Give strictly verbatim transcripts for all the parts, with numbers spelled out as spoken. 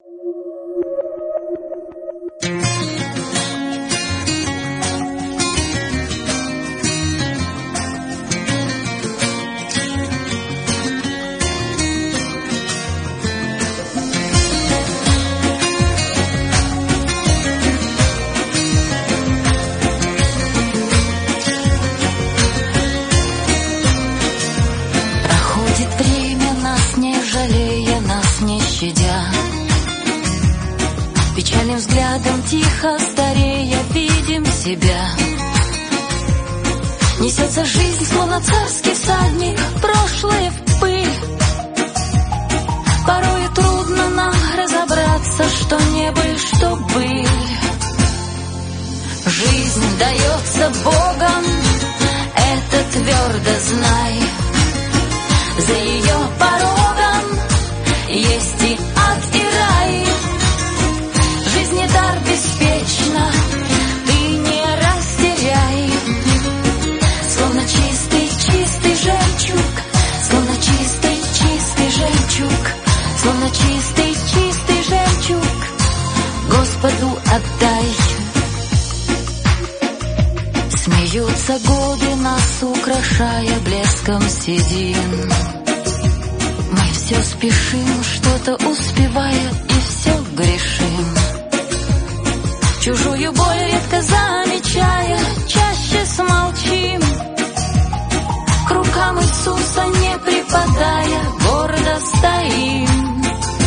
Печальным взглядом тихо старея видим себя. Несется жизнь, словно царский всадник, прошлое в пыль. Порою трудно нам разобраться, что не быль, что быль. Жизнь дается Богом, это твердо знай. За ее порогом есть и ад, и рай. Жизни дар беспечно, ты не растеряй. Словно чистый, чистый жемчуг, словно чистый, чистый жемчуг, словно чистый, чистый жемчуг, Господу отдай. Смеются годы, нас украшая блеском седин. Мы все спешим, что-то успевая, и все грешим. Чужую боль редко замечая, чаще смолчим. К рукам Иисуса не припадая, гордо стоим.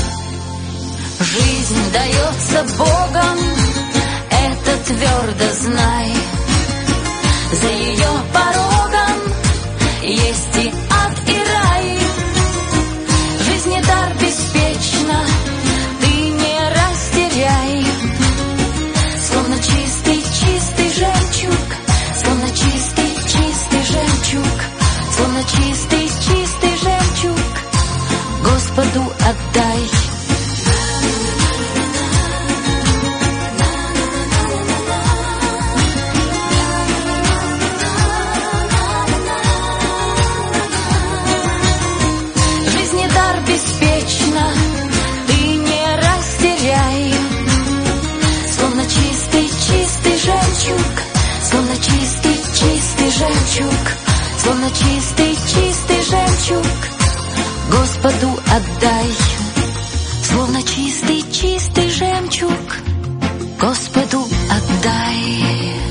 Жизнь дается Богом, это твердо знай. За ее порогом есть и ад, и рай. Жизни дар беспечно, ты не растеряй. Словно чистый, чистый жемчуг, словно чистый, чистый жемчуг, словно чистый, чистый жемчуг, Господу отдай. Жизни дар беспечно, ты не растеряй. Словно чистый, чистый жемчуг, словно чистый, чистый жемчуг, словно чистый, чистый жемчуг, Господу отдай. Словно чистый, чистый жемчуг, Господу отдай.